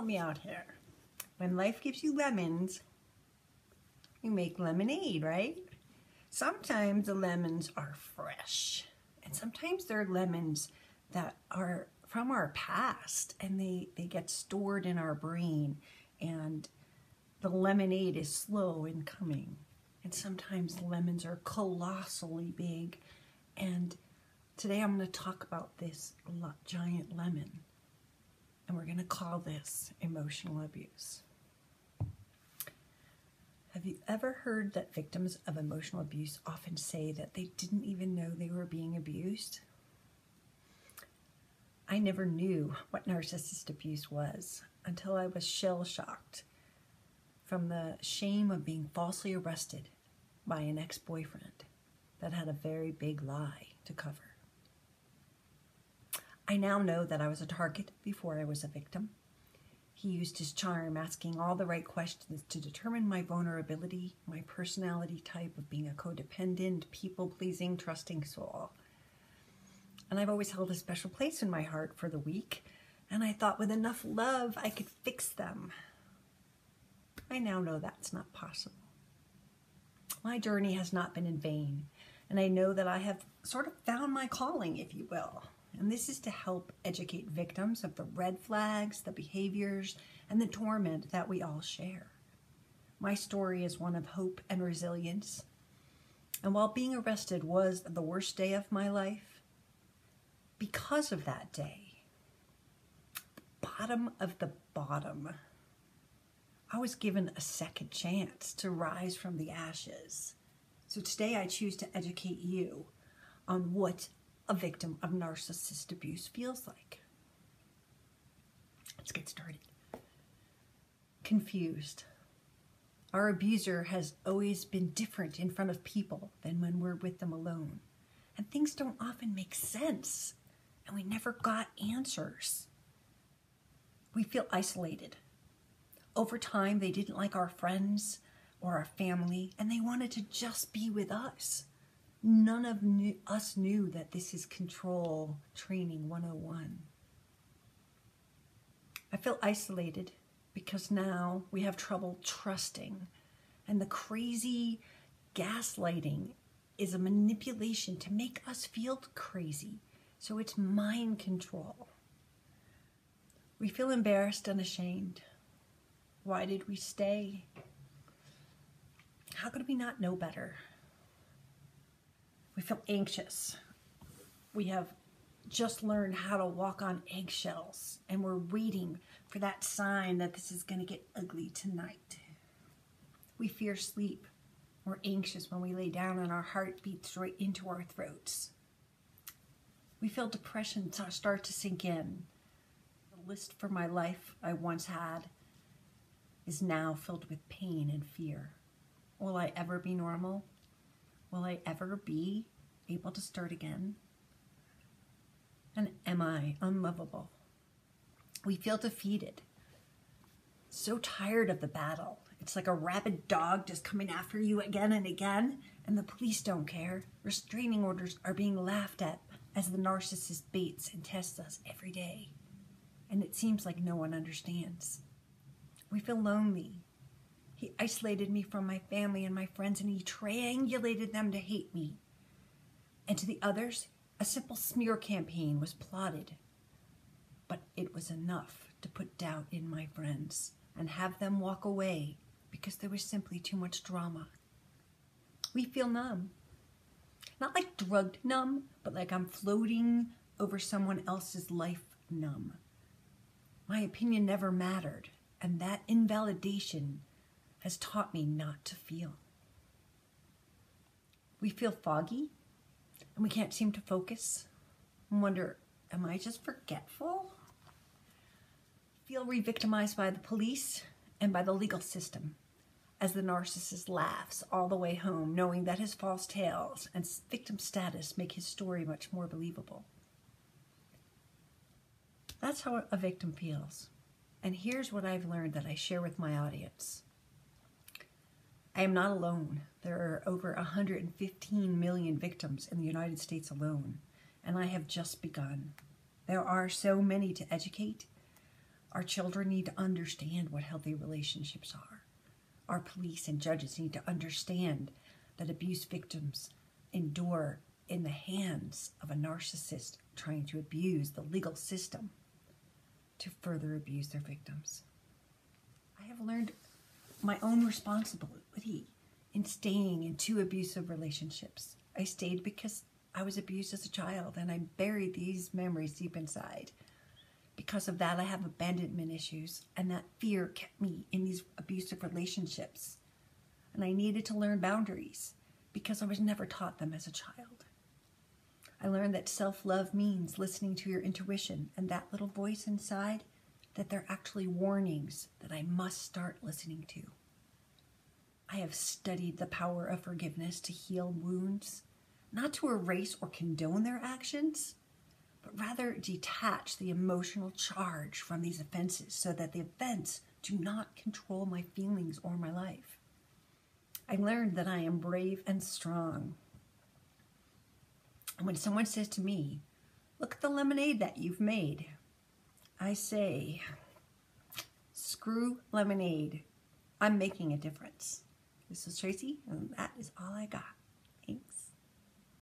help me out here. When life gives you lemons, you make lemonade, right? Sometimes the lemons are fresh, and sometimes they're lemons that are from our past, and they get stored in our brain, and the lemonade is slow in coming. And sometimes lemons are colossally big, and today I'm going to talk about this giant lemon, and we're going to call this emotional abuse. Have you ever heard that victims of emotional abuse often say that they didn't even know they were being abused? I never knew what narcissist abuse was until I was shell-shocked from the shame of being falsely arrested by an ex-boyfriend that had a very big lie to cover. I now know that I was a target before I was a victim. He used his charm, asking all the right questions to determine my vulnerability, my personality type of being a codependent, people-pleasing, trusting soul. And I've always held a special place in my heart for the weak, and I thought with enough love I could fix them. I now know that's not possible. My journey has not been in vain, and I know that I have sort of found my calling, if you will. And this is to help educate victims of the red flags, the behaviors, and the torment that we all share. My story is one of hope and resilience. And while being arrested was the worst day of my life, because of that day, the bottom of the bottom, I was given a second chance to rise from the ashes. So today I choose to educate you on what a victim of narcissist abuse feels like. Let's get started. Confused. Our abuser has always been different in front of people than when we're with them alone. And things don't often make sense, and we never got answers. We feel isolated. Over time, they didn't like our friends or our family, and they wanted to just be with us. None of us knew that this is control training 101. I feel isolated because now we have trouble trusting, and the crazy gaslighting is a manipulation to make us feel crazy. So it's mind control. We feel embarrassed and ashamed. Why did we stay? How could we not know better? We feel anxious. We have just learned how to walk on eggshells, and we're waiting for that sign that this is going to get ugly tonight. We fear sleep. We're anxious when we lay down and our heart beats right into our throats. We feel depression start to sink in. The list for my life I once had is now filled with pain and fear. Will I ever be normal? Will I ever be able to start again? And am I unlovable? We feel defeated. So tired of the battle. It's like a rabid dog just coming after you again and again, and the police don't care. Restraining orders are being laughed at as the narcissist baits and tests us every day. And it seems like no one understands. We feel lonely. He isolated me from my family and my friends, and he triangulated them to hate me. And to the others, a simple smear campaign was plotted. But it was enough to put doubt in my friends and have them walk away because there was simply too much drama. We feel numb. Not like drugged numb, but like I'm floating over someone else's life numb. My opinion never mattered, and that invalidation has taught me not to feel. We feel foggy, and we can't seem to focus and wonder, am I just forgetful? Feel re-victimized by the police and by the legal system as the narcissist laughs all the way home, knowing that his false tales and victim status make his story much more believable. That's how a victim feels. And here's what I've learned that I share with my audience. I am not alone. There are over 115 million victims in the United States alone, and I have just begun. There are so many to educate. Our children need to understand what healthy relationships are. Our police and judges need to understand that abuse victims endure in the hands of a narcissist trying to abuse the legal system to further abuse their victims. I have learned my own responsibility in staying in 2 abusive relationships. I stayed because I was abused as a child, and I buried these memories deep inside. Because of that, I have abandonment issues, and that fear kept me in these abusive relationships. And I needed to learn boundaries because I was never taught them as a child. I learned that self-love means listening to your intuition and that little voice inside, that they're actually warnings that I must start listening to. I have studied the power of forgiveness to heal wounds, not to erase or condone their actions, but rather detach the emotional charge from these offenses so that the events do not control my feelings or my life. I learned that I am brave and strong. And when someone says to me, "Look at the lemonade that you've made," I say, "Screw lemonade. I'm making a difference." This is Tracy, and that is all I got.